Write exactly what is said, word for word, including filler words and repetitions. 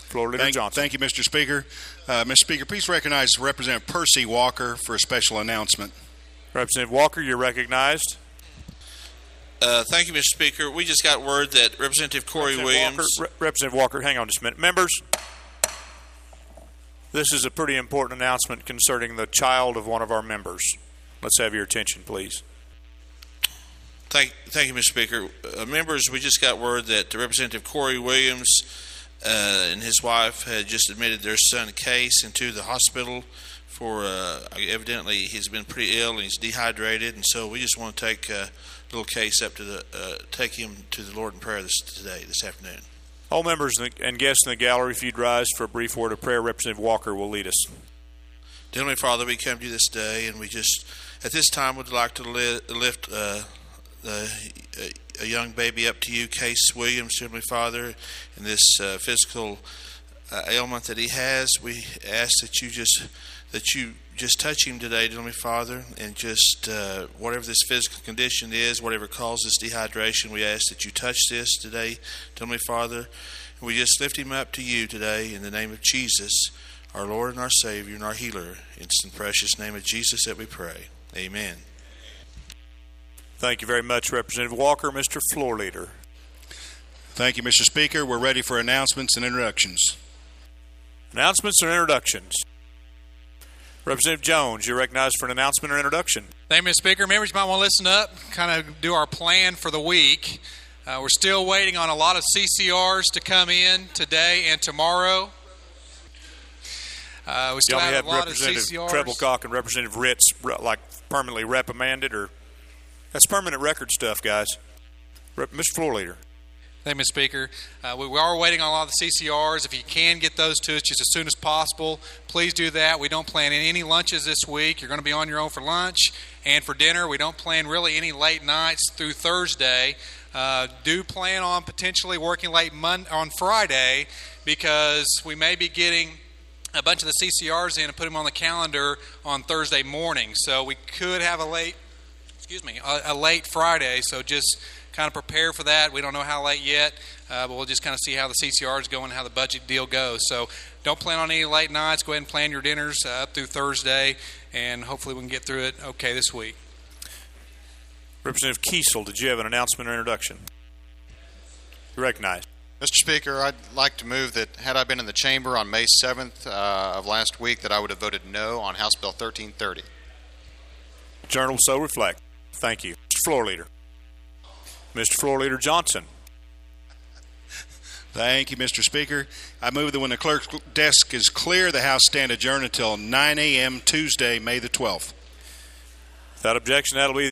Floor Leader Thank, Johnson. thank you, Mister Speaker. Uh, Mister Speaker, please recognize Representative Percy Walker for a special announcement. Representative Walker, you're recognized. Uh, thank you, Mister Speaker. We just got word that Representative Corey Representative Williams. Walker, Re- Representative Walker, hang on just a minute. Members, this is a pretty important announcement concerning the child of one of our members. Let's have your attention, please. Thank, thank you, Mister Speaker. Uh, members, we just got word that Representative Corey Williams uh, and his wife had just admitted their son Case into the hospital for uh, evidently he's been pretty ill and he's dehydrated, and so we just want to take uh, little Case up to the uh, take him to the Lord in prayer this today, this afternoon. All members and guests in the gallery, if you'd rise for a brief word of prayer, Representative Walker will lead us. Dear Heavenly Father, we come to you this day, and we just at this time would like to li- lift uh, the, a, a young baby up to you, Case Williams, Heavenly Father, in this uh, physical uh, ailment that he has. We ask that you just that you just touch him today, dear Heavenly Father, and just uh, whatever this physical condition is, whatever causes dehydration, we ask that you touch this today, dear Heavenly Father. And we just lift him up to you today in the name of Jesus, our Lord and our Savior and our healer. It's in the precious name of Jesus that we pray. Amen. Thank you very much, Representative Walker. Mister Floor Leader. Thank you, Mister Speaker. We're ready for announcements and introductions. Announcements and introductions. Representative Jones, you're recognized for an announcement or introduction. Thank you, Mister Speaker. Members, you might want to listen up, kind of do our plan for the week. Uh, we're still waiting on a lot of C C Rs to come in today and tomorrow. Uh, we still you have, have a lot of C Representative C Rs. Treblecock and Representative Ritz like permanently reprimanded, or that's permanent record stuff, guys. Rep- Mister Floor Leader. Thank you, Mister Speaker. Uh, we, we are waiting on a lot of the C C Rs. If you can get those to us just as soon as possible, please do that. We don't plan any lunches this week. You're going to be on your own for lunch and for dinner. We don't plan really any late nights through Thursday. Uh, do plan on potentially working late Mon- on Friday, because we may be getting a bunch of the C C Rs in and put them on the calendar on Thursday morning. So we could have a late, excuse me, a, a late Friday. So just kind of prepare for that. We don't know how late yet, uh, but we'll just kind of see how the C C Rs go and how the budget deal goes. So don't plan on any late nights. Go ahead and plan your dinners uh, up through Thursday, and hopefully we can get through it okay this week. Representative Kiesel, did you have an announcement or introduction? You're recognized. Mister Speaker, I'd like to move that had I been in the chamber on May seventh uh, of last week, that I would have voted no on House Bill thirteen thirty. Journal so reflect. Thank you. Mister Floor Leader. Mister Floor Leader Johnson. Thank you, Mister Speaker. I move that when the clerk's desk is clear, the House stand adjourned until nine a.m. Tuesday, May the twelfth. Without objection, that'll be